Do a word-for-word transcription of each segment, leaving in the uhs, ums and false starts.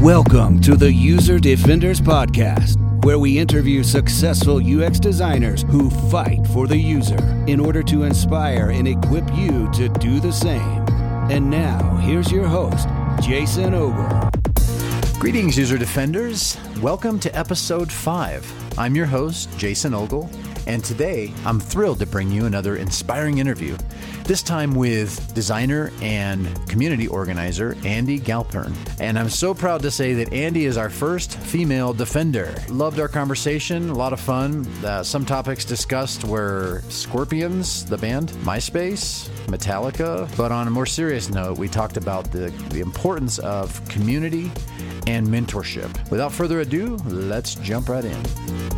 Welcome to the User Defenders Podcast, where we interview successful U X designers who fight for the user in order to inspire and equip you to do the same. And now, here's your host, Jason Ogle. Greetings, User Defenders. Welcome to episode five. I'm your host, Jason Ogle, and today I'm thrilled to bring you another inspiring interview, this time with designer and community organizer Andy Galpern. And I'm so proud to say that Andy is our first female defender. Loved our conversation, a lot of fun. Uh, some topics discussed were Scorpions, the band, MySpace, Metallica. But on a more serious note, we talked about the, the importance of community and mentorship. Without further ado, let's jump right in.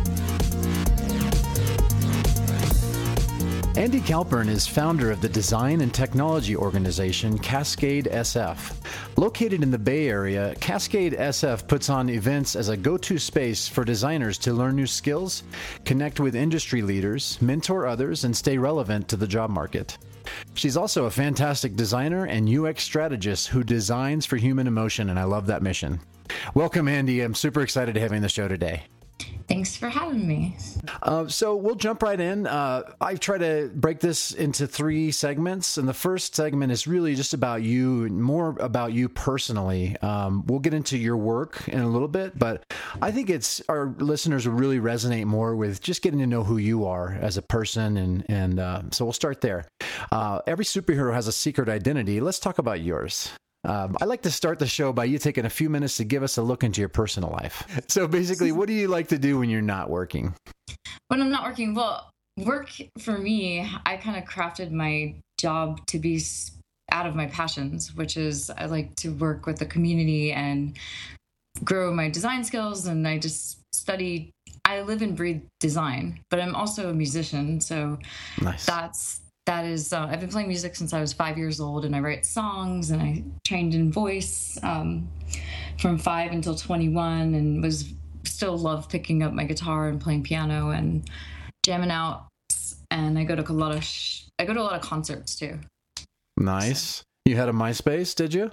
Andy Galpern is founder of the design and technology organization Cascade S F. Located in the Bay Area, Cascade S F puts on events as a go-to space for designers to learn new skills, connect with industry leaders, mentor others, and stay relevant to the job market. She's also a fantastic designer and U X strategist who designs for human emotion, and I love that mission. Welcome, Andy. I'm super excited to have you on the show today. Thanks for having me. Uh, so we'll jump right in. Uh, I try to break this into three segments, and the first segment is really just about you, more about you personally. Um, we'll get into your work in a little bit, but I think it's our listeners will really resonate more with just getting to know who you are as a person, and and uh, so we'll start there. Uh, every superhero has a secret identity. Let's talk about yours. Um, I like to start the show by you taking a few minutes to give us a look into your personal life. So basically, what do you like to do when you're not working? When I'm not working, well, work for me, I kind of crafted my job to be out of my passions, which is I like to work with the community and grow my design skills. And I just study, I live and breathe design, but I'm also a musician. So nice. that's That is, uh, I've been playing music since I was five years old, and I write songs, and I trained in voice um, from five until twenty-one, and was still love picking up my guitar and playing piano and jamming out. And I go to a lot of sh- I go to a lot of concerts too. Nice. So. You had a MySpace, did you?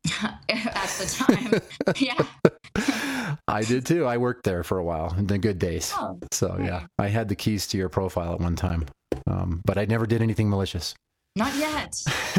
At the time, yeah. I did too. I worked there for a while in the good days. Oh, so right. yeah, I had the keys to your profile at one time. Um, but I never did anything malicious. Not yet.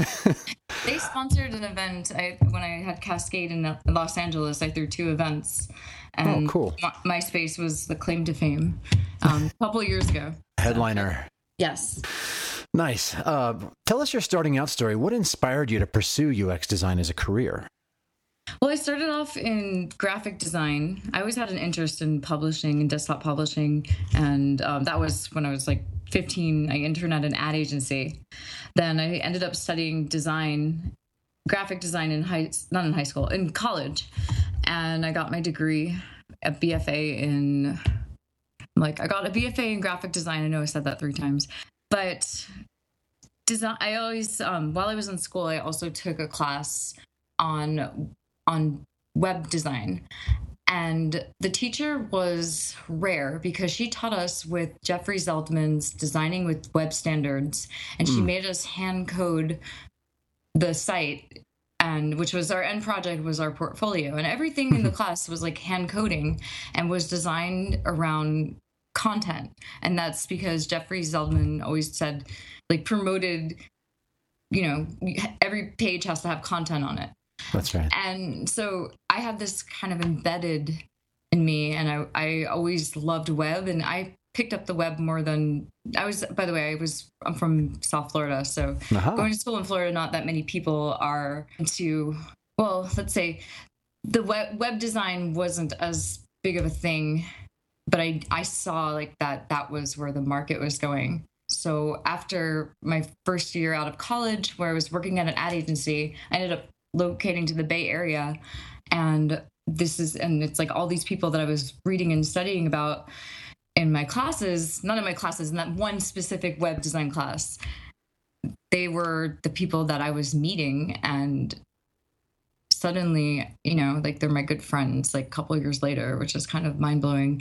They sponsored an event I, when I had Cascade in Los Angeles. I threw two events, and oh, cool. My, MySpace was the claim to fame um, a couple of years ago. Headliner. So, yes. Nice. Uh, tell us your starting out story. What inspired you to pursue U X design as a career? Well, I started off in graphic design. I always had an interest in publishing and desktop publishing, and um, that was when I was like fifteen. I interned at an ad agency. Then I ended up studying design, graphic design in high, not in high school, in college, and I got my degree, a B F A in, like I got a B F A in graphic design. I know I said that three times, but design. I always, um, while I was in school, I also took a class on on web design. And the teacher was rare because she taught us with Jeffrey Zeldman's Designing with Web Standards, and she mm. made us hand code the site, and which was our end project, was our portfolio, and everything in the class was like hand coding and was designed around content. And that's because Jeffrey Zeldman always said, like, promoted, you know, every page has to have content on it. That's right. And so I had this kind of embedded in me, and I, I always loved web, and I picked up the web more than I was. By the way, I was I'm from South Florida, so uh-huh. going to school in Florida, not that many people are into. Well, let's say the web web design wasn't as big of a thing, but I I saw like that that was where the market was going. So after my first year out of college, where I was working at an ad agency, I ended up locating to the Bay Area, and this is and it's like all these people that I was reading and studying about in my classes, not in my classes, in that one specific web design class, they were the people that I was meeting, and suddenly, you know, like they're my good friends like a couple of years later, which is kind of mind-blowing.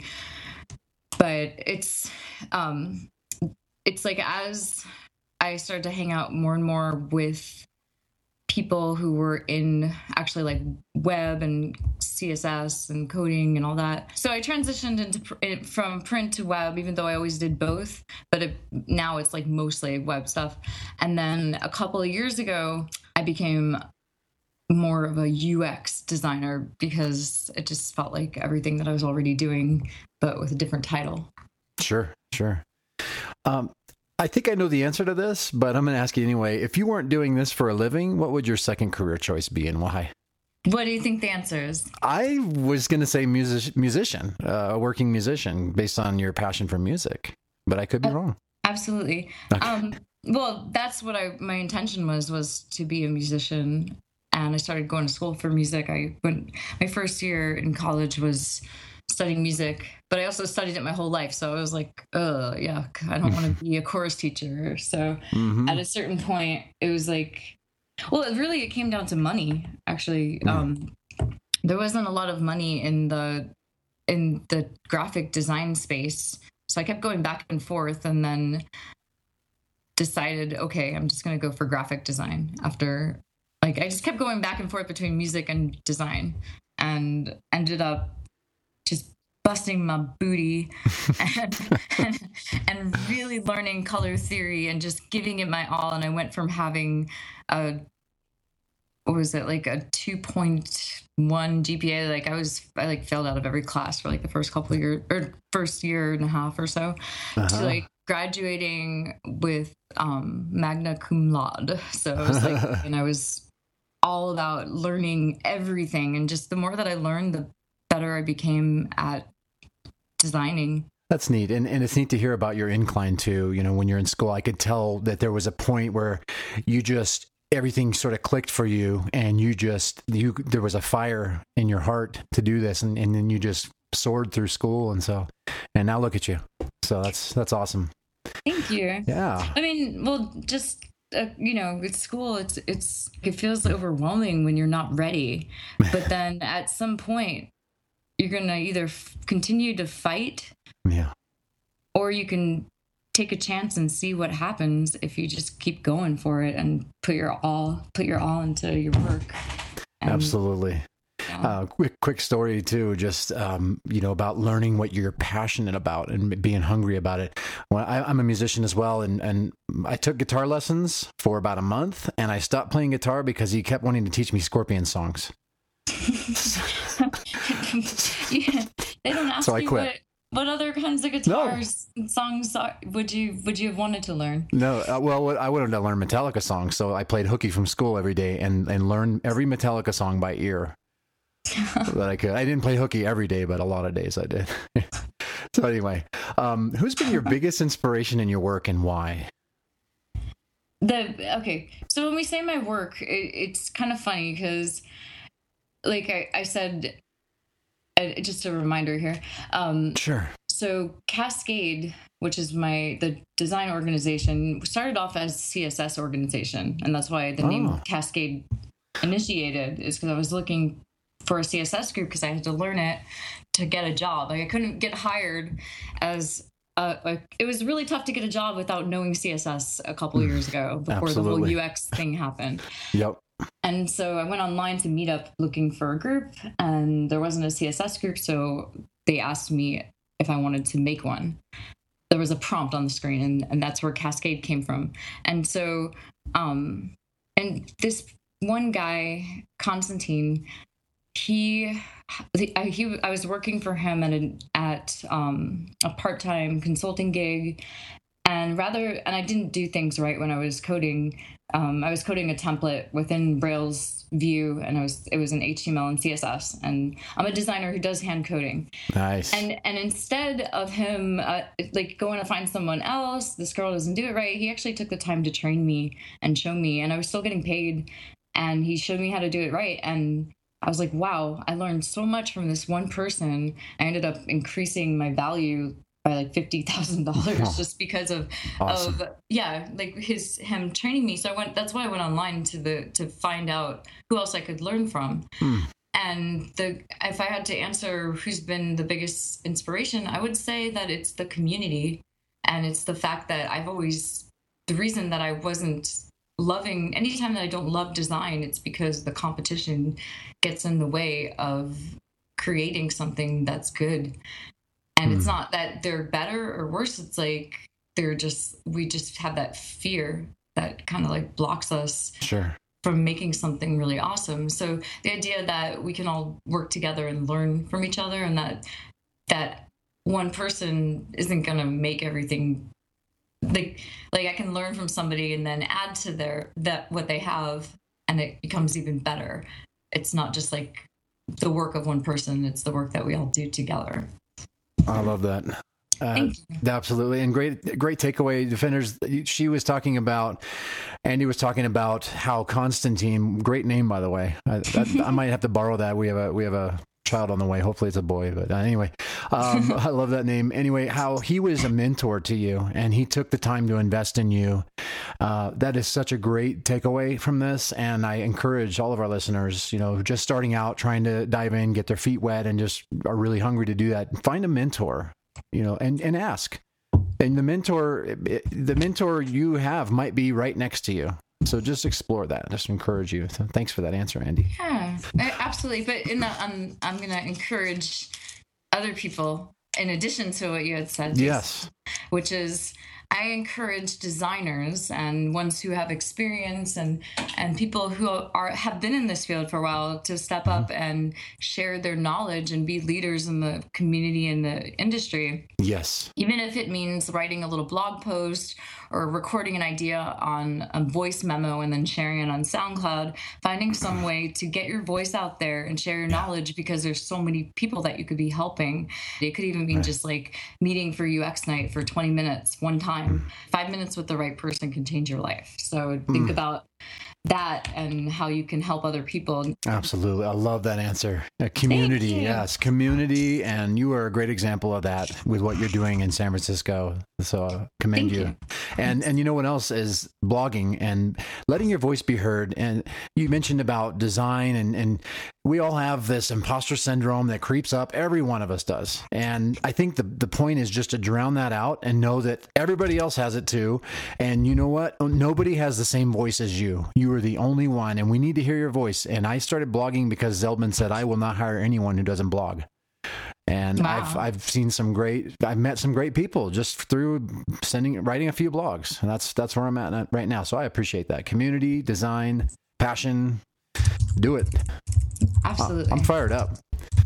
But it's um it's like as I started to hang out more and more with people who were in actually like web and C S S and coding and all that. So I transitioned into pr- from print to web, even though I always did both, but it, now it's like mostly web stuff. And then a couple of years ago, I became more of a U X designer because it just felt like everything that I was already doing, but with a different title. Sure, sure. Um, I think I know the answer to this, but I'm going to ask you anyway. If you weren't doing this for a living, what would your second career choice be and why? What do you think the answer is? I was going to say music, musician, uh, a working musician based on your passion for music, but I could be uh, wrong. Absolutely. Okay. Um, well, that's what I, my intention was, was to be a musician. And I started going to school for music. I went, my first year in college was studying music, but I also studied it my whole life. So I was like, oh, yeah, I don't want to be a chorus teacher. So mm-hmm. at a certain point, it was like, well, it really, it came down to money, actually. Mm. Um, there wasn't a lot of money in the, in the graphic design space. So I kept going back and forth and then decided, okay, I'm just going to go for graphic design after, like, I just kept going back and forth between music and design and ended up just busting my booty and, and, and really learning color theory and just giving it my all. And I went from having a, what was it, like a two point one G P A. Like I was, I like failed out of every class for like the first couple of years or first year and a half or so uh-huh. to like graduating with um, magna cum laude. So it was like, and I was all about learning everything. And just the more that I learned, the better I became at designing. That's neat. And and it's neat to hear about your incline too. You know, when you're in school, I could tell that there was a point where you just, everything sort of clicked for you and you just, you, there was a fire in your heart to do this. And, and then you just soared through school. And so, and now look at you. So that's, that's awesome. Thank you. Yeah. I mean, well, just, Uh, you know, it's school. It's, it's, it feels overwhelming when you're not ready. But then at some point, you're going to either f- continue to fight yeah, or you can take a chance and see what happens if you just keep going for it and put your all, put your all into your work. And, absolutely. Yeah. Uh, quick, quick story too, just, um, you know, about learning what you're passionate about and being hungry about it. Well, I, I'm a musician as well. And, and I took guitar lessons for about a month and I stopped playing guitar because he kept wanting to teach me Scorpion songs. Yeah, they don't ask so I you quit. What, what other kinds of guitars no. songs are, would you, would you have wanted to learn? No. Uh, well, I wanted to learn Metallica songs. So I played hooky from school every day and, and learned every Metallica song by ear. that I could. I didn't play hooky every day, but a lot of days I did. So anyway, um, who's been your biggest inspiration in your work and why? The okay, so when we say my work, it, it's kind of funny because, like I, I said, uh, just a reminder here. Um, sure. So Cascade, which is my the design organization, started off as a C S S organization, and that's why the oh. name Cascade initiated is because I was looking for a C S S group because I had to learn it to get a job. Like I couldn't get hired as uh, like it was really tough to get a job without knowing C S S a couple of years ago before Absolutely. the whole U X thing happened. Yep. And so I went online to meet up looking for a group and there wasn't a C S S group. So they asked me if I wanted to make one. There was a prompt on the screen and, and that's where Cascade came from. And so, um, and this one guy, Constantine, He, he, I was working for him at a, at um, a part-time consulting gig, and rather, and I didn't do things right when I was coding. Um, I was coding a template within Rails Vue, and I was it was in H T M L and C S S. And I'm a designer who does hand coding. Nice. And and instead of him uh, like going to find someone else, this girl doesn't do it right. He actually took the time to train me and show me, and I was still getting paid. And he showed me how to do it right, and I was like, wow, I learned so much from this one person. I ended up increasing my value by like fifty thousand dollars oh, just because of, awesome. of, yeah, like his, him training me. So I went, that's why I went online to the, to find out who else I could learn from. Hmm. And the, if I had to answer who's been the biggest inspiration, I would say that it's the community. And it's the fact that I've always, the reason that I wasn't loving, anytime that I don't love design, it's because the competition gets in the way of creating something that's good. And mm. it's not that they're better or worse. It's like, they're just, we just have that fear that kind of like blocks us. Sure. From making something really awesome. So the idea that we can all work together and learn from each other, and that that one person isn't going to make everything, like like I can learn from somebody and then add to their that what they have, and it becomes even better. It's not just like the work of one person, it's the work that we all do together. I love that. Uh, absolutely. And great, great takeaway, Defenders. She was talking about, Andy was talking about how Constantine, great name, by the way. I, I, I might have to borrow that. We have a, we have a child on the way. Hopefully it's a boy, but uh, anyway, um, I love that name. Anyway, how he was a mentor to you and he took the time to invest in you. Uh, that is such a great takeaway from this. And I encourage all of our listeners, you know, just starting out, trying to dive in, get their feet wet, and just are really hungry to do that. Find a mentor. You know, and, and ask. And the mentor, the mentor you have might be right next to you. So just explore that. Just encourage you. So thanks for that answer, Andy. Yeah, absolutely. But in that, I'm, I'm going to encourage other people, in addition to what you had said. Yes. Which is, I encourage designers and ones who have experience and, and people who are have been in this field for a while to step up and share their knowledge and be leaders in the community and the industry. Yes. Even if it means writing a little blog post or recording an idea on a voice memo and then sharing it on SoundCloud, finding some way to get your voice out there and share your knowledge, because there's so many people that you could be helping. It could even mean right. just like meeting for U X night for twenty minutes one time. Five minutes with the right person can change your life. So think mm. about that and how you can help other people. Absolutely. I love that answer. A community. Yes. Community. And you are a great example of that with what you're doing in San Francisco. So I commend you. you. And, and you know what else is blogging and letting your voice be heard. And you mentioned about design and, and we all have this imposter syndrome that creeps up. Every one of us does. And I think the, the point is just to drown that out and know that everybody else has it too. And you know what? Nobody has the same voice as you. You are the only one, and we need to hear your voice. And I started blogging because Zeldman said, I will not hire anyone who doesn't blog. And wow. I've I've seen some great, I've met some great people just through sending, writing a few blogs. And that's, that's where I'm at right now. So I appreciate that. Community, design, passion, do it. Absolutely. I'm fired up.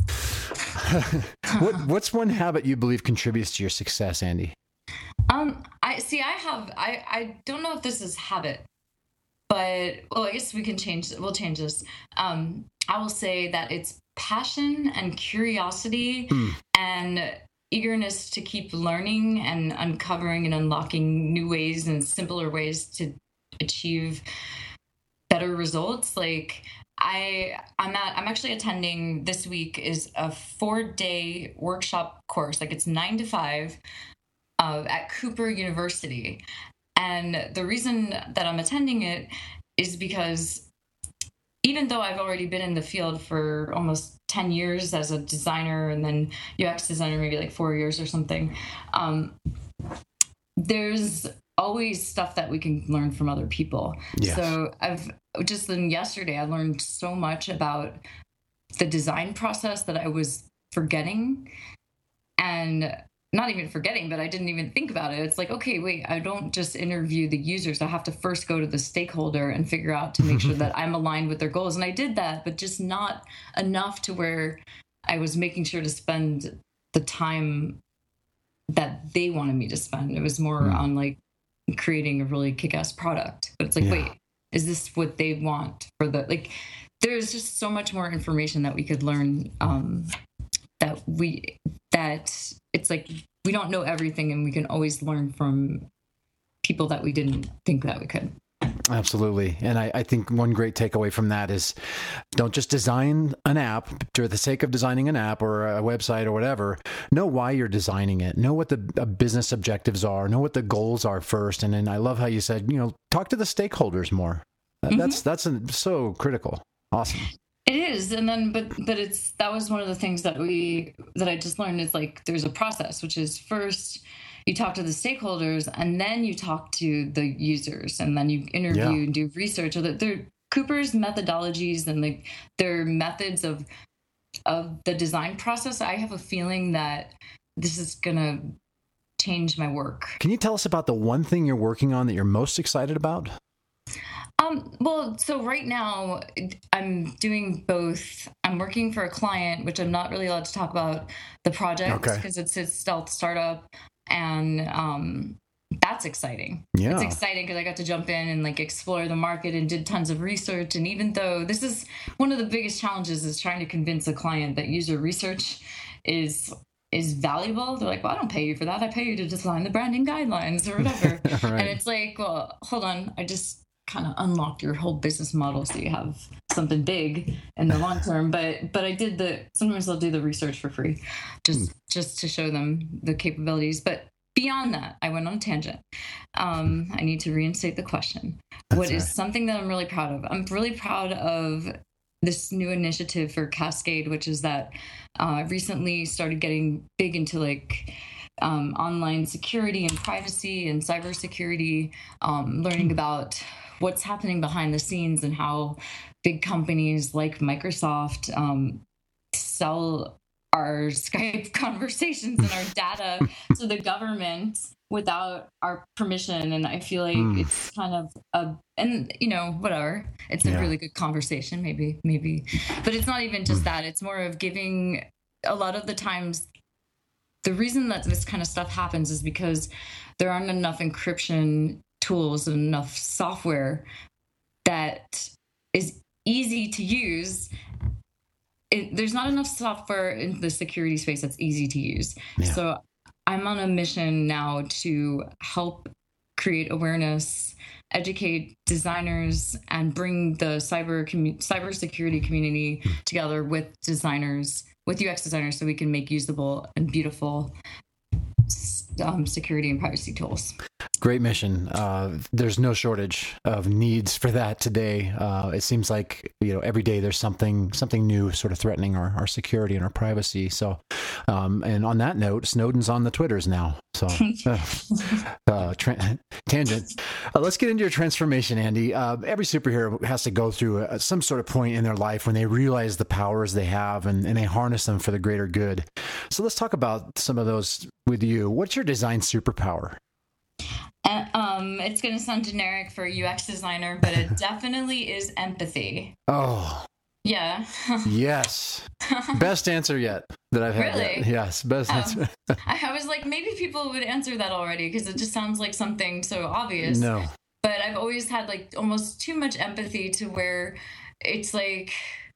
what What's one habit you believe contributes to your success, Andy? Um, I see, I have, I, I don't know if this is habit, but, well, I guess we can change, we'll change this. Um, I will say that it's passion and curiosity mm. and eagerness to keep learning and uncovering and unlocking new ways and simpler ways to achieve better results. Like I, I'm at, I'm actually attending this week is a four day workshop course. Like it's nine to five uh, at Cooper University. And the reason that I'm attending it is because even though I've already been in the field for almost ten years as a designer and then U X designer, maybe like four years or something, um, there's always stuff that we can learn from other people. Yes. So I've just then yesterday, I learned so much about the design process that I was forgetting, and not even forgetting, but I didn't even think about it. It's like, okay, wait, I don't just interview the users. I have to first go to the stakeholder and figure out to make sure that I'm aligned with their goals. And I did that, but just not enough to where I was making sure to spend the time that they wanted me to spend. It was more mm. on like creating a really kick-ass product. But it's like, yeah. wait, is this what they want for the, like, there's just so much more information that we could learn, um, that we, that it's like, we don't know everything, and we can always learn from people that we didn't think that we could. Absolutely. And I, I think one great takeaway from that is don't just design an app for the sake of designing an app or a website or whatever. Know why you're designing it. Know what the business objectives are. Know what the goals are first. And then I love how you said, you know, talk to the stakeholders more. Mm-hmm. That's, that's an, so critical. Awesome. It is. And then, but, but it's, that was one of the things that we, that I just learned is like, there's a process, which is first you talk to the stakeholders, and then you talk to the users, and then you interview yeah. and do research. So that they're Cooper's methodologies and like their methods of of the design process. I have a feeling that this is gonna change my work. Can you tell us about the one thing you're working on that you're most excited about? Um, well, so right now I'm doing both. I'm working for a client, which I'm not really allowed to talk about the project because okay. it's a stealth startup, and um, that's exciting. Yeah. It's exciting because I got to jump in and like explore the market and did tons of research. And even though this is one of the biggest challenges is trying to convince a client that user research is is valuable. They're like, well, I don't pay you for that. I pay you to design the branding guidelines or whatever. Right. And it's like, well, hold on. I just kind of unlocked your whole business model so you have something big in the long term. But but I did the, sometimes I'll do the research for free just, mm. just to show them the capabilities. But beyond that, I went on a tangent. Um, I need to reinstate the question. That's what right. is something that I'm really proud of? I'm really proud of this new initiative for Cascade, which is that I uh, recently started getting big into like um, online security and privacy and cybersecurity, um, learning about what's happening behind the scenes and how big companies like Microsoft um, sell our Skype conversations and our data to the government without our permission. And I feel like mm. it's kind of a, and you know, whatever, it's a yeah. really good conversation, maybe, maybe, but it's not even just that. It's more of giving. A lot of the times, the reason that this kind of stuff happens is because there aren't enough encryption tools and enough software that is easy to use. It, there's not enough software in the security space that's easy to use. Yeah. So I'm on a mission now to help create awareness, educate designers, and bring the cyber commu- cybersecurity community together with designers, with U X designers, so we can make usable and beautiful um, security and privacy tools. Great mission. Uh, there's no shortage of needs for that today. Uh, it seems like, you know, every day there's something something new sort of threatening our, our security and our privacy. So, um, and on that note, Snowden's on the Twitters now. So, uh, uh, tra- tangent. Uh, let's get into your transformation, Andy. Uh, every superhero has to go through a, some sort of point in their life when they realize the powers they have and, and they harness them for the greater good. So let's talk about some of those with you. What's your design superpower? Uh, um, it's going to sound generic for a U X designer, but it definitely is empathy. Oh. Yeah. Yes. Best answer yet that I've had. Really? Yet. Yes. Best oh. answer. I was like, maybe people would answer that already because it just sounds like something so obvious. No. But I've always had like almost too much empathy to where it's like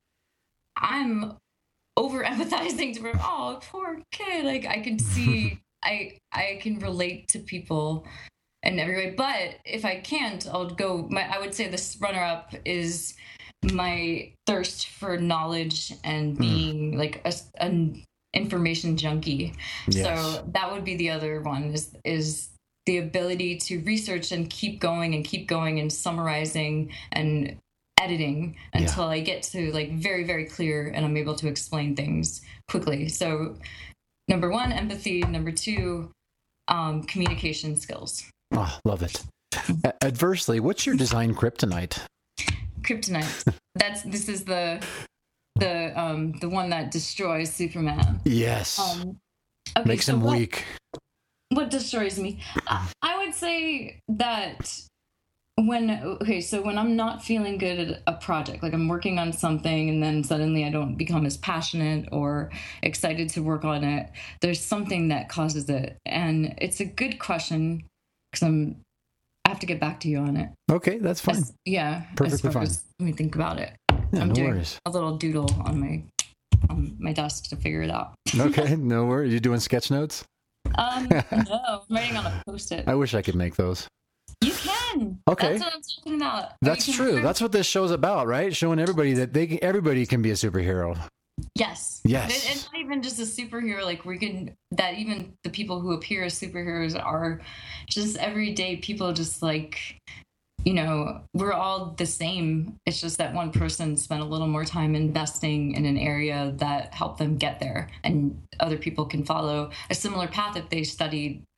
I'm over empathizing to where, oh, poor kid. Like I can see, I I can relate to people in every way. But if I can't, I'll go, my, I would say this runner up is my thirst for knowledge and being mm. like a, an information junkie. Yes. So that would be the other one is, is the ability to research and keep going and keep going and summarizing and editing until yeah. I get to like very, very clear and I'm able to explain things quickly. So number one, empathy. Number two, um, communication skills. Oh, love it. Adversely, what's your design kryptonite? Kryptonite. That's this is the the um the one that destroys Superman. Yes. Um, okay, Makes so him what, weak. What destroys me? I, I would say that when okay, so when I'm not feeling good at a project, like I'm working on something and then suddenly I don't become as passionate or excited to work on it, there's something that causes it. And it's a good question because I'm I have to get back to you on it. Okay, that's fine. As, yeah. Perfectly fine. As, let me think about it. Yeah, I'm no doing worries. a little doodle on my on my desk to figure it out. Okay, no worries. You doing sketch notes? Um, no, I'm writing on a Post-it. I wish I could make those. You can. Okay. That's what I'm talking about. That's true. Prove- That's what this show's about, right? Showing everybody that they everybody can be a superhero. Yes. Yes. It's not even just a superhero. Like we can, that even the people who appear as superheroes are just everyday people, just like, you know, we're all the same. It's just that one person spent a little more time investing in an area that helped them get there. And other people can follow a similar path if they studied the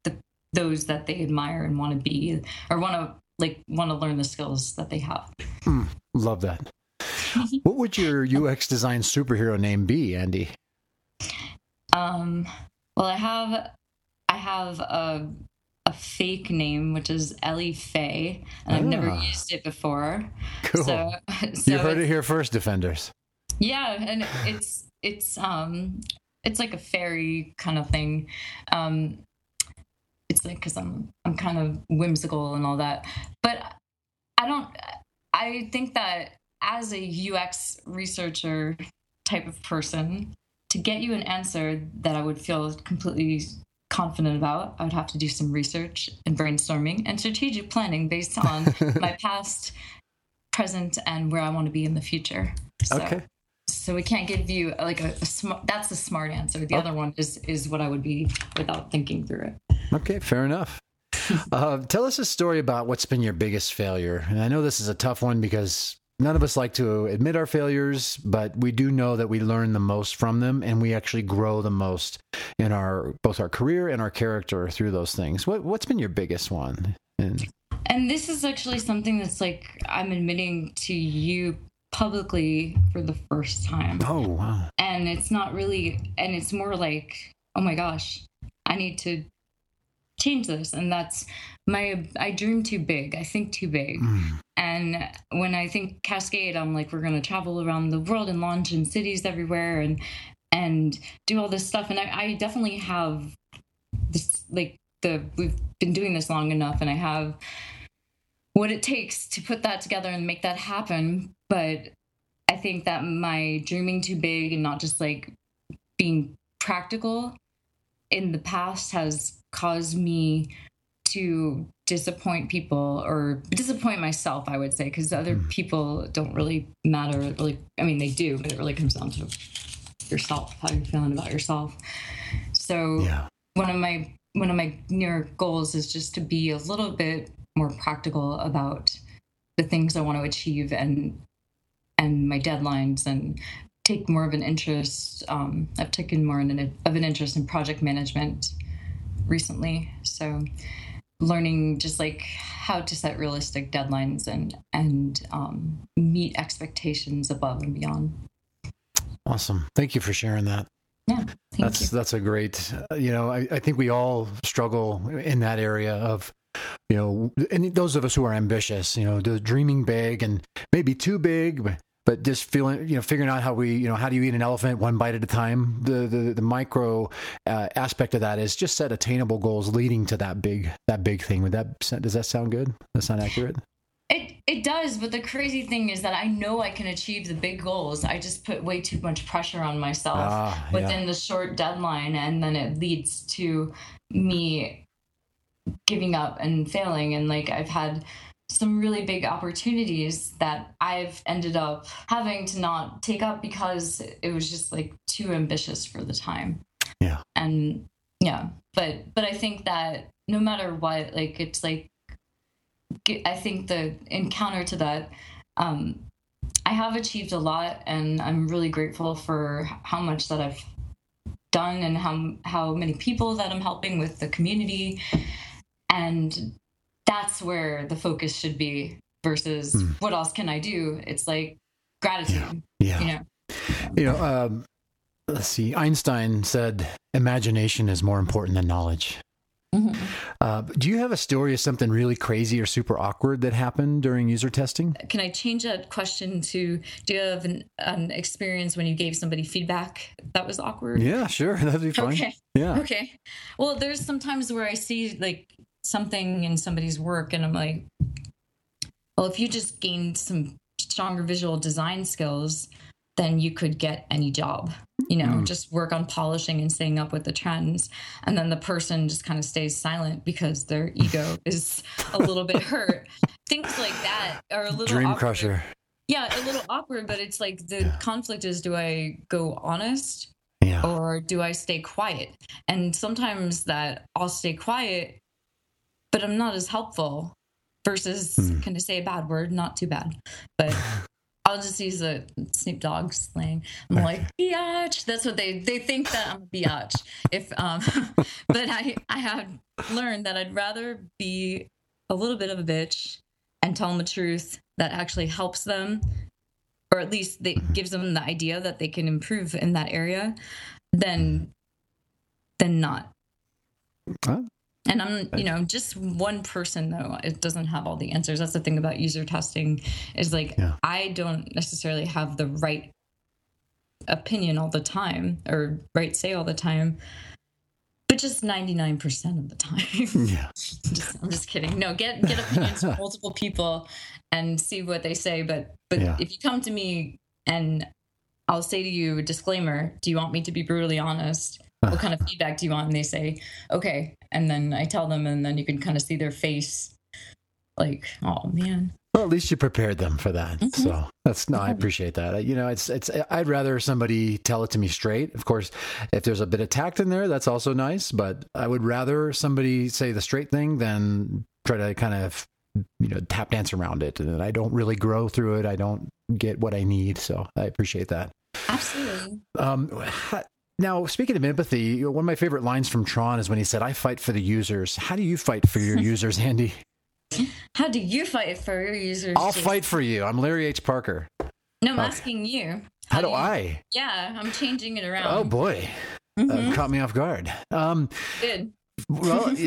those that they admire and want to be, or want to like want to learn the skills that they have. Mm, love that. What would your U X design superhero name be, Andy? Um, well, I have, I have a, a fake name, which is Ellie Faye, and I've ah. never used it before. Cool. So, so you heard it here first, Defenders. Yeah. And it's, it's, um, it's like a fairy kind of thing. Um, it's like, cause I'm, I'm kind of whimsical and all that, but I don't, I think that as a U X researcher type of person, to get you an answer that I would feel completely confident about, I would have to do some research and brainstorming and strategic planning based on my past, present, and where I want to be in the future. So, okay. So we can't give you like a, a smart, that's the smart answer. The oh. other one is, is what I would be without thinking through it. Okay, fair enough. Uh, tell us a story about what's been your biggest failure. And I know this is a tough one because none of us like to admit our failures, but we do know that we learn the most from them, and we actually grow the most in our both our career and our character through those things. What what's been your biggest one? And, and this is actually something that's like I'm admitting to you publicly for the first time. Oh wow! And it's not really, and it's more like, oh my gosh, I need to change this. And that's my, I dream too big. I think too big. Mm. And when I think Cascade, I'm like, we're going to travel around the world and launch in cities everywhere and, and do all this stuff. And I, I definitely have this, like the, we've been doing this long enough, and I have what it takes to put that together and make that happen. But I think that my dreaming too big and not just like being practical in the past has caused me to disappoint people, or disappoint myself, I would say, because other mm. people don't really matter. Really, I mean, they do, but it really comes down to yourself, how you're feeling about yourself. So yeah. one of my one of my near goals is just to be a little bit more practical about the things I want to achieve and and my deadlines, and take more of an interest. Um, I've taken more in an, of an interest in project management recently. So learning just like how to set realistic deadlines and, and um, meet expectations above and beyond. Awesome. Thank you for sharing that. Yeah. That's, you. that's a great, uh, you know, I, I think we all struggle in that area of, you know, and those of us who are ambitious, you know, the dreaming big and maybe too big, but But just feeling, you know, figuring out how we, you know, how do you eat an elephant one bite at a time? The the, the micro uh, aspect of that is just set attainable goals leading to that big that big thing. Would that does that sound good? Does that sound accurate? It it does, but the crazy thing is that I know I can achieve the big goals. I just put way too much pressure on myself ah, within yeah. the short deadline, and then it leads to me giving up and failing. And like I've had some really big opportunities that I've ended up having to not take up because it was just like too ambitious for the time. Yeah. And yeah, but, but I think that no matter what, like, it's like, I think the encounter to that, um, I have achieved a lot, and I'm really grateful for how much that I've done and how, how many people that I'm helping with the community. And that's where the focus should be versus mm. what else can I do? It's like gratitude. Yeah. yeah. You know, you know um, let's see. Einstein said, imagination is more important than knowledge. Mm-hmm. Uh, do you have a story of something really crazy or super awkward that happened during user testing? Can I change that question to, do you have an, an experience when you gave somebody feedback that was awkward? Yeah, sure. That'd be fine. Okay. Yeah. Okay. Well, there's some times where I see like something in somebody's work and I'm like, well, if you just gained some stronger visual design skills, then you could get any job, you know, mm. just work on polishing and staying up with the trends. And then the person just kind of stays silent because their ego is a little bit hurt. Things like that are a little dream awkward. crusher. Yeah, a little awkward, but it's like the yeah. conflict is, do I go honest yeah. or do I stay quiet? And sometimes that I'll stay quiet, but I'm not as helpful versus, mm. can I say a bad word? Not too bad, but I'll just use a Snoop Dogg slang. I'm like, biatch. That's what they, they think that I'm a biatch. If, um, but I, I have learned that I'd rather be a little bit of a bitch and tell them the truth that actually helps them, or at least they gives them the idea that they can improve in that area, than, than not. Huh? And I'm, you know, just one person, though. It doesn't have all the answers. That's the thing about user testing is like, yeah. I don't necessarily have the right opinion all the time or right say all the time, but just ninety-nine percent of the time. Yeah. just, I'm just kidding. No, get, get opinions from multiple people and see what they say. But, but yeah. if you come to me and I'll say to you, disclaimer, do you want me to be brutally honest? What kind of feedback do you want? And they say, okay. And then I tell them, and then you can kind of see their face like, oh man. Well, at least you prepared them for that. Mm-hmm. So that's, no, I appreciate that. You know, it's, it's, I'd rather somebody tell it to me straight. Of course, if there's a bit of tact in there, that's also nice, but I would rather somebody say the straight thing than try to kind of, you know, tap dance around it. And I don't really grow through it. I don't get what I need. So I appreciate that. Absolutely. Um, Now, speaking of empathy, one of my favorite lines from Tron is when he said, I fight for the users. How do you fight for your users, Andy? How do you fight for your users? I'll fight for you. I'm Larry H. Parker. No, I'm uh, asking you. How, how do, do you, I? Yeah, I'm changing it around. Oh, boy. Mm-hmm. Uh, caught me off guard. Um, Good. Well,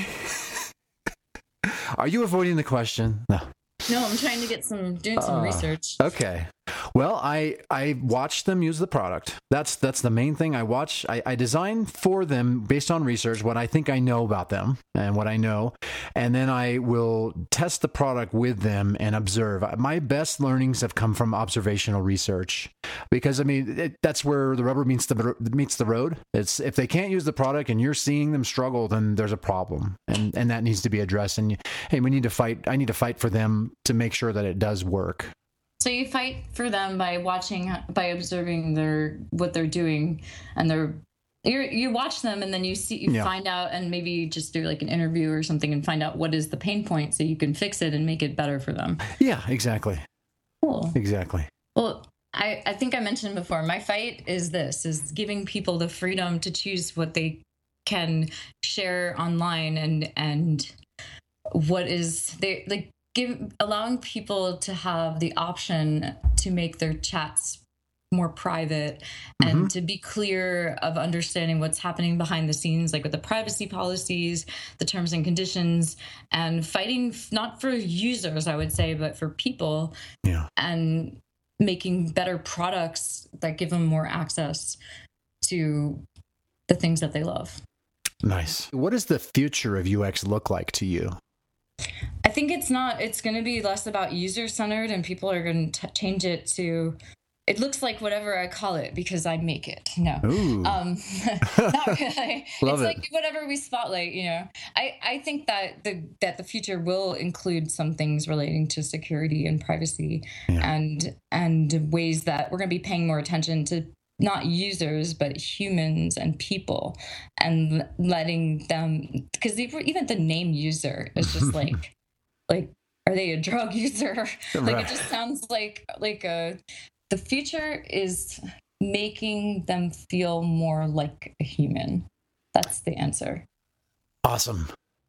are you avoiding the question? No. No, I'm trying to get some, doing some uh, research. Okay. Well, I, I watch them use the product. That's that's the main thing. I watch, I, I design for them based on research, what I think I know about them and what I know. And then I will test the product with them and observe. My best learnings have come from observational research because, I mean, it, that's where the rubber meets the meets the road. It's if they can't use the product and you're seeing them struggle, then there's a problem. And, and that needs to be addressed. And, hey, we need to fight. I need to fight for them to make sure that it does work. So you fight for them by watching, by observing their what they're doing, and they're you you watch them, and then you see you yeah. find out, and maybe just do like an interview or something, and find out what is the pain point, so you can fix it and make it better for them. Yeah, exactly. Cool. Exactly. Well, I I think I mentioned before, my fight is this: is giving people the freedom to choose what they can share online, and and what is they like. Give, allowing people to have the option to make their chats more private and mm-hmm. to be clear of understanding what's happening behind the scenes, like with the privacy policies, the terms and conditions, and fighting not for users, I would say, but for people, yeah. and making better products that give them more access to the things that they love. Nice. What does the future of U X look like to you? I think it's not, it's going to be less about user-centered, and people are going to change it to, it looks like whatever I call it because I make it. No, Ooh. um, not really. Love it's it. like whatever we spotlight, you know. I, I think that the that the future will include some things relating to security and privacy, yeah. and and ways that we're going to be paying more attention to not users, but humans and people, and letting them, because even the name user is just like, like, are they a drug user? Like, right. It just sounds like, like a, the future is making them feel more like a human. That's the answer. Awesome.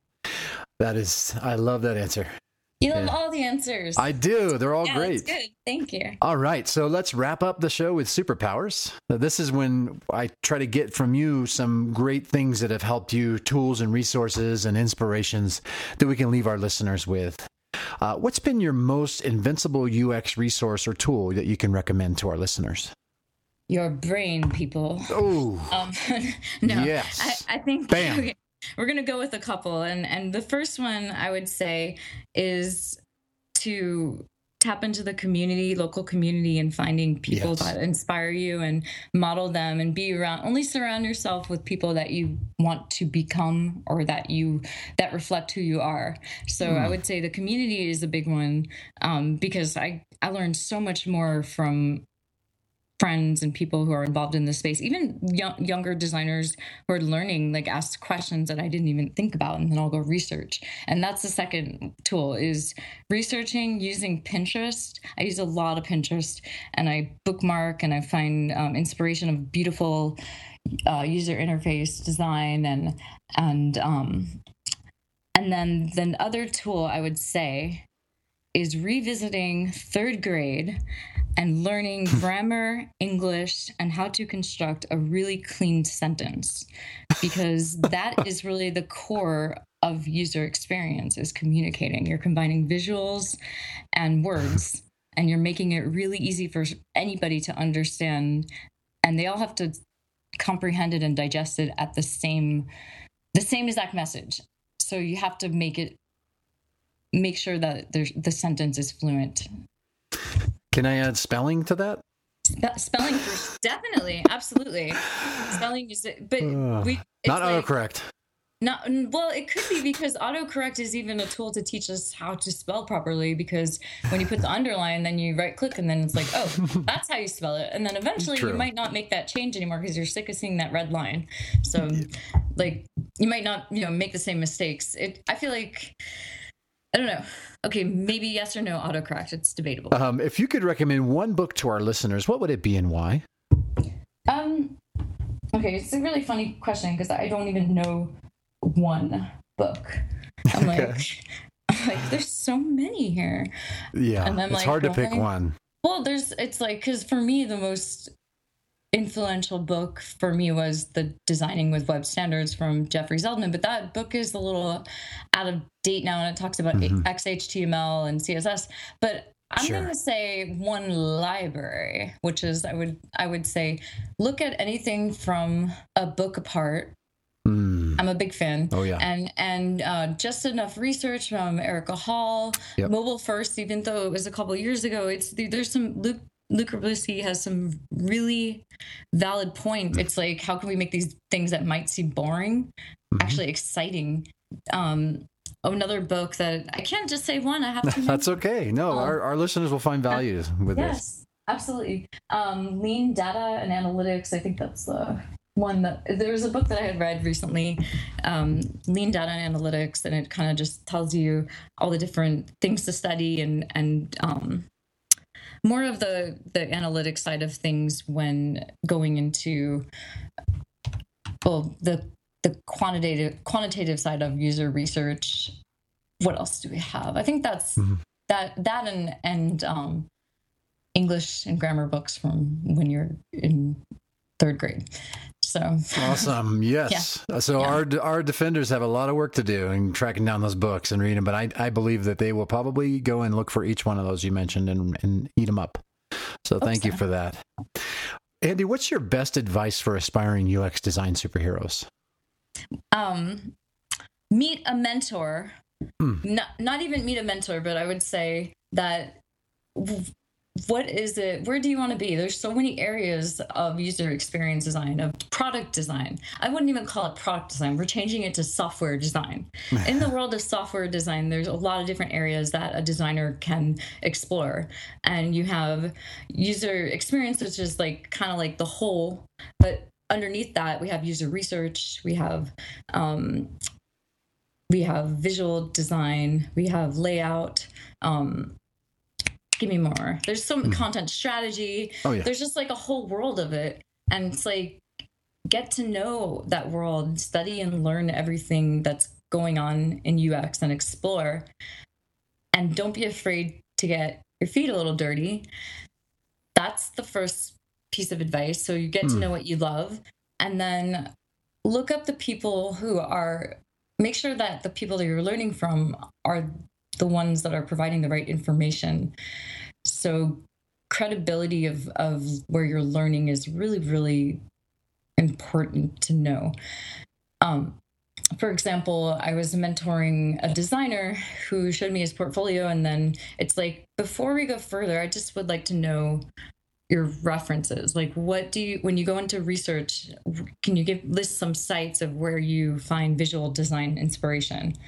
That is, I love that answer. You love yeah. all the answers. I do. They're all yeah, great. That's good. Thank you. All right. So let's wrap up the show with superpowers. This is when I try to get from you some great things that have helped you, tools and resources and inspirations that we can leave our listeners with. Uh, what's been your most invincible U X resource or tool that you can recommend to our listeners? Your brain, people. Oh, um, no. Yes. I, I think. Bam. Okay. We're going to go with a couple. And, and the first one I would say is to tap into the community, local community, and finding people yes. that inspire you and model them, and be around, only surround yourself with people that you want to become, or that you, that reflect who you are. So mm. I would say the community is a big one, um, because I, I learned so much more from friends and people who are involved in this space, even young, younger designers who are learning, like ask questions that I didn't even think about, and then I'll go research. And that's the second tool, is researching using Pinterest. I use a lot of Pinterest, and I bookmark and I find um, inspiration of beautiful uh, user interface design, and and um, and then the other tool I would say is revisiting third grade and learning grammar, English, and how to construct a really clean sentence, because that is really the core of user experience, is communicating. You're combining visuals and words, and you're making it really easy for anybody to understand, and they all have to comprehend it and digest it at the same, the same exact message. So you have to make it, make sure that there's, the sentence is fluent. Can I add spelling to that? Spe- spelling, for, definitely, absolutely. Spelling is, but uh, we it's not like, autocorrect. Not well. It could be, because autocorrect is even a tool to teach us how to spell properly. Because when you put the underline, then you right click, and then it's like, oh, that's how you spell it. And then eventually, True. You might not make that change anymore because you're sick of seeing that red line. So, like, you might not, you know, make the same mistakes. It. I feel like. I don't know. Okay, maybe yes or no autocorrect. It's debatable. Um, if you could recommend one book to our listeners, what would it be and why? Um. Okay, it's a really funny question because I don't even know one book. I'm like, okay. I'm like, there's so many here. Yeah, and I'm it's like, hard to pick I... one. Well, there's. It's like, because for me, the most influential book for me was the Designing with Web Standards from Jeffrey Zeldin, but that book is a little out of date now, and it talks about mm-hmm. X H T M L and C S S. But I'm sure. going to say one library, which is I would I would say look at anything from A Book Apart. Mm. I'm a big fan. Oh yeah, and and uh, Just Enough Research from Erica Hall. Yep. Mobile First, even though it was a couple of years ago, it's there's some Luke. Luke Wroblewski has some really valid points. It's like, how can we make these things that might seem boring mm-hmm. actually exciting? Um, another book that I can't just say one. I have to. That's okay. No, um, our, our listeners will find value uh, with yes, this. Yes, absolutely. Um, Lean Data and Analytics. I think that's the one that there was a book that I had read recently, um, Lean Data and Analytics, and it kind of just tells you all the different things to study and and um, more of the, the analytics side of things when going into, well, the the quantitative quantitative side of user research. What else do we have? I think that's mm-hmm. that that and and um, English and grammar books from when you're in third grade. So awesome. Yes. Yeah. So yeah. our our defenders have a lot of work to do in tracking down those books and reading them, but I I believe that they will probably go and look for each one of those you mentioned and, and eat them up. So Oops, thank you for that. Andy, what's your best advice for aspiring U X design superheroes? Um, meet a mentor. Mm. Not not even meet a mentor, but I would say that what is it? Where do you want to be? There's so many areas of user experience design, of product design. I wouldn't even call it product design. We're changing it to software design. In the world of software design, there's a lot of different areas that a designer can explore. And you have user experience, which is like kind of like the whole, but underneath that, we have user research, we have um, we have visual design, we have layout, um, give me more. There's some mm. content strategy. Oh, yeah. There's just like a whole world of it. And it's like, get to know that world, study and learn everything that's going on in U X and explore. And don't be afraid to get your feet a little dirty. That's the first piece of advice. So you get mm. to know what you love, and then look up the people who are, make sure that the people that you're learning from are the ones that are providing the right information. So credibility of, of where you're learning is really, really important to know. Um, for example, I was mentoring a designer who showed me his portfolio, and then it's like, before we go further, I just would like to know your references. Like, what do you, when you go into research, can you give list some sites of where you find visual design inspiration?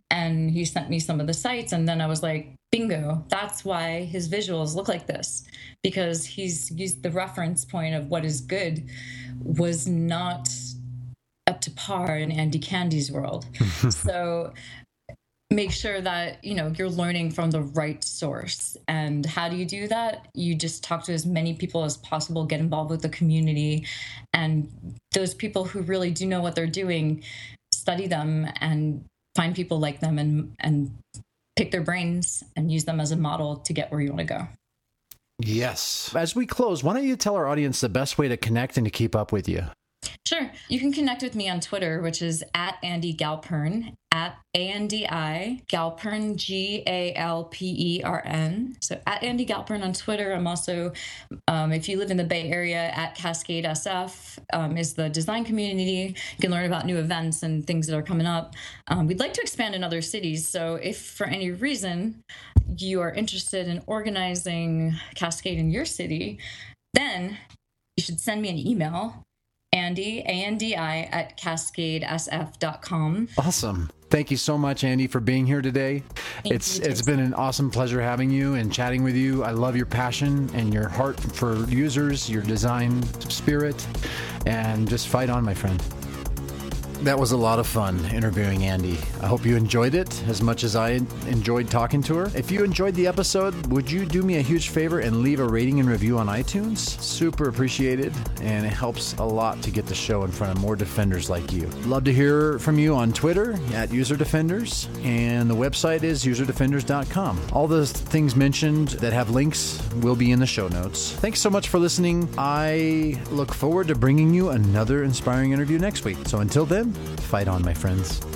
And he sent me some of the sites, and then I was like, bingo, that's why his visuals look like this, because he's used the reference point of what is good was not up to par in Andy Candy's world. So make sure that, you know, you're learning from the right source. And how do you do that? You just talk to as many people as possible, get involved with the community, and those people who really do know what they're doing, study them and find people like them and and pick their brains and use them as a model to get where you want to go. Yes. As we close, why don't you tell our audience the best way to connect and to keep up with you? Sure. You can connect with me on Twitter, which is at Andy Galpern, at A N D I, Galpern, G A L P E R N. So at Andy Galpern on Twitter. I'm also, um, if you live in the Bay Area, at Cascade S F um, is the design community. You can learn about new events and things that are coming up. Um, we'd like to expand in other cities. So if for any reason you are interested in organizing Cascade in your city, then you should send me an email. Andy, A N D I, at cascade S F dot com. Awesome. Thank you so much, Andy, for being here today. Thank it's you, It's been an awesome pleasure having you and chatting with you. I love your passion and your heart for users, your design spirit, and just fight on, my friend. That was a lot of fun interviewing Andy. I hope you enjoyed it as much as I enjoyed talking to her. If you enjoyed the episode, would you do me a huge favor and leave a rating and review on iTunes? Super appreciated, and it helps a lot to get the show in front of more defenders like you. Love to hear from you on Twitter at User Defenders, and the website is user defenders dot com. All the things mentioned that have links will be in the show notes. Thanks so much for listening. I look forward to bringing you another inspiring interview next week. So until then, fight on, my friends.